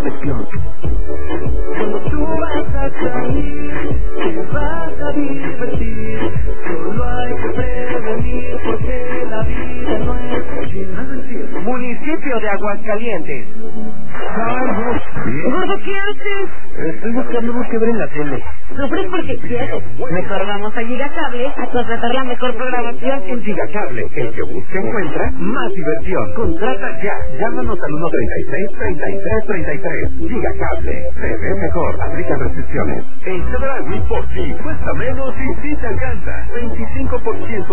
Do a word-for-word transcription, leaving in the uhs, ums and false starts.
protección. Cuando tú vas a salir, te vas a divertir. Solo hay que prevenir porque la vida no es fácil. Municipio de Aguascalientes. Carlos, Gordo, ¿qué haces? estoy buscando algo que ver en la tele. Sufres porque quieres. Mejor vamos a Gigacable a contratar la mejor programación. En Gigacable, el que busca encuentra más diversión. Contrata ya. Llámanos al uno treinta y seis, treinta y tres, treinta y tres. Gigacable. Se ve mejor. Aplica restricciones. En Chedraui por ti cuesta menos y sí te alcanza. veinticinco por ciento